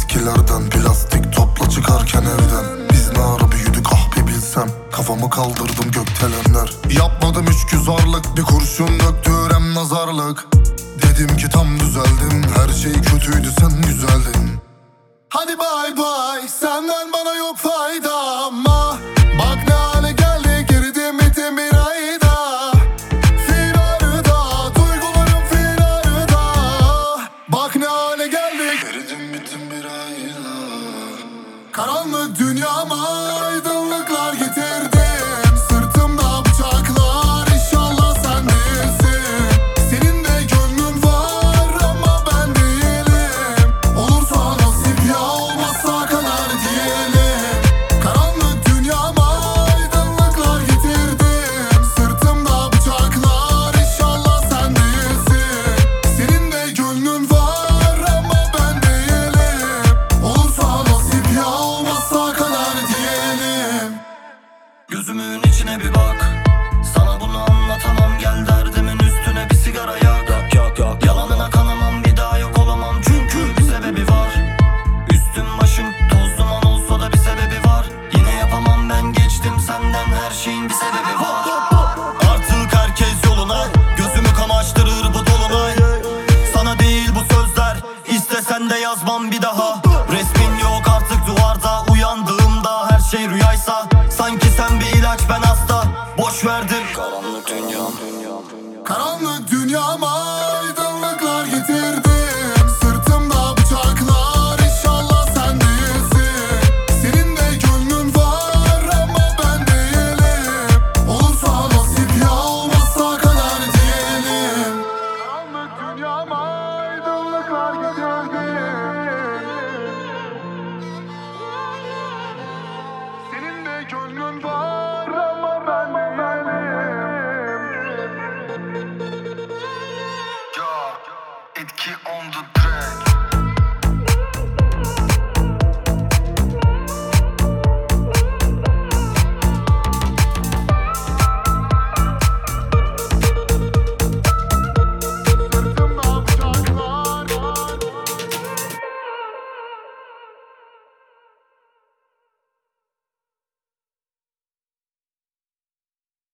Eskilerden plastik topla çıkarken evden. Biz ne ara büyüdük ah bir bilsem. Kafamı kaldırdım gökdelenler. Yapmadım üç güzarlık, bir kurşun döktürem nazarlık. Dedim ki tam düzeldim, her şey kötüydü sen güzeldin. Hadi bay bay, senden bana yok fayda ama bak ne hale geldik, eridim bitim bir ayda. Firarda, duygularım firarda. Bak ne hale geldik, eridim bitim bir ayda. Karanlık dünyama aydınlıklar getirdim. Sırtımda bıçaklar, inşallah sen değilsin. Senin de gönlün var ama ben değilim. Olursa nasip ya, olmazsa kader diyelim. Karanlık dünyama aydınlıklar getirdim. Sırtımda bıçaklar, inşallah sen değilsin. Senin de gönlün var ama ben değilim. Olursa nasip ya, olmazsa kader diyelim. Gözümün içine bir bak, sana bunu anlatamam. Gel derdimin üstüne bir sigara yak. Yok yalanına kanamam, bir daha yok olamam. Çünkü bir sebebi var. Üstüm başım toz duman olsa da bir sebebi var. Yine yapamam, ben geçtim senden, her şeyin bir sebebi var. Artık herkes yoluna, gözümü kamaştırır bu dolunay. Sana değil bu sözler, istesen de yazmam bir daha. Resmin yok artık duvarda, uyandığımda her şey rüyaysa. Sanki sen bir ilaç, ben hasta, boş verdim. Karanlık dünyam. Karanlık dünyama aydın